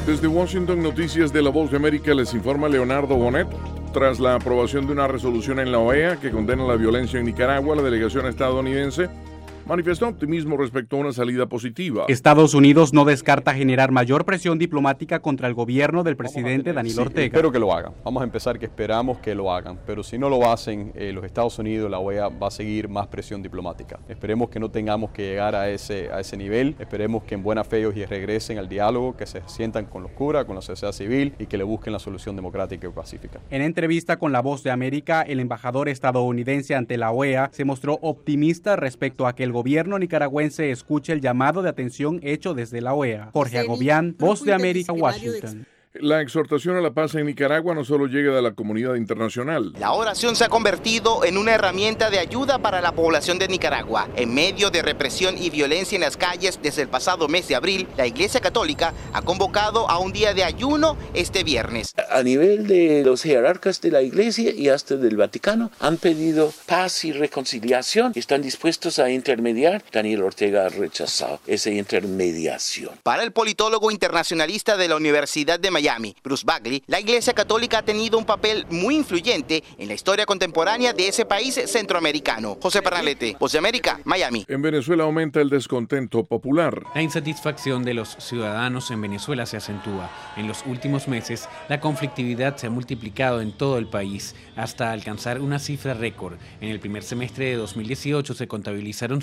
Desde Washington, Noticias de La Voz de América, les informa Leonardo Bonet. Tras la aprobación de una resolución en la OEA que condena la violencia en Nicaragua, la delegación estadounidense manifestó optimismo respecto a una salida positiva. Estados Unidos no descarta generar mayor presión diplomática contra el gobierno del presidente Daniel Ortega. Espero que lo hagan. Vamos a empezar que esperamos que lo hagan. Pero si no lo hacen, los Estados Unidos, la OEA, va a seguir más presión diplomática. Esperemos que no tengamos que llegar a ese nivel. Esperemos que en buena fe ellos regresen al diálogo, que se sientan con los curas, con la sociedad civil y que le busquen la solución democrática y pacífica. En entrevista con La Voz de América, el embajador estadounidense ante la OEA se mostró optimista respecto a que el gobierno nicaragüense escuche el llamado de atención hecho desde la OEA. Jorge Agobián, Voz de América, Washington. La exhortación a la paz en Nicaragua no solo llega de la comunidad internacional. La oración se ha convertido en una herramienta de ayuda para la población de Nicaragua. En medio de represión y violencia en las calles desde el pasado mes de abril, la Iglesia Católica ha convocado a un día de ayuno este viernes. A nivel de los jerarcas de la Iglesia y hasta del Vaticano han pedido paz y reconciliación y están dispuestos a intermediar. Daniel Ortega ha rechazado esa intermediación. Para el politólogo internacionalista de la Universidad de Miami, Bruce Bagley, la Iglesia Católica ha tenido un papel muy influyente en la historia contemporánea de ese país centroamericano. José Pernalete, Voz de América, Miami. En Venezuela aumenta el descontento popular. La insatisfacción de los ciudadanos en Venezuela se acentúa. En los últimos meses, la conflictividad se ha multiplicado en todo el país hasta alcanzar una cifra récord. En el primer semestre de 2018 se contabilizaron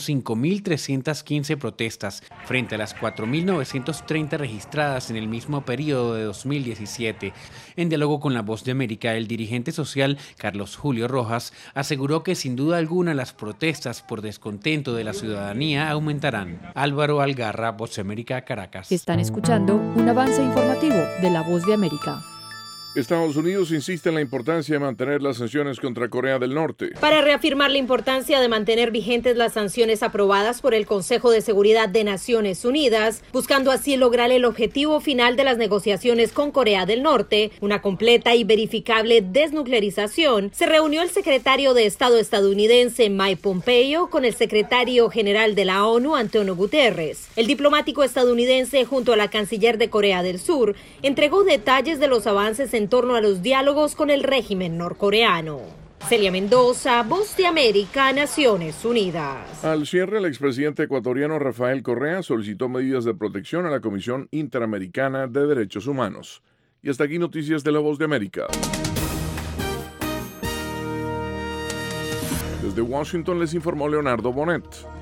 5.315 protestas frente a las 4.930 registradas en el mismo periodo de 2017. En diálogo con La Voz de América, el dirigente social Carlos Julio Rojas aseguró que sin duda alguna las protestas por descontento de la ciudadanía aumentarán. Álvaro Algarra, Voz de América, Caracas. Están escuchando un avance informativo de La Voz de América. Estados Unidos insiste en la importancia de mantener las sanciones contra Corea del Norte. Para reafirmar la importancia de mantener vigentes las sanciones aprobadas por el Consejo de Seguridad de Naciones Unidas, buscando así lograr el objetivo final de las negociaciones con Corea del Norte, una completa y verificable desnuclearización, se reunió el secretario de Estado estadounidense Mike Pompeo con el secretario general de la ONU, Antonio Guterres. El diplomático estadounidense, junto a la canciller de Corea del Sur, entregó detalles de los avances en torno a los diálogos con el régimen norcoreano. Celia Mendoza, Voz de América, Naciones Unidas. Al cierre, el expresidente ecuatoriano Rafael Correa solicitó medidas de protección a la Comisión Interamericana de Derechos Humanos. Y hasta aquí Noticias de La Voz de América. Desde Washington les informó Leonardo Bonet.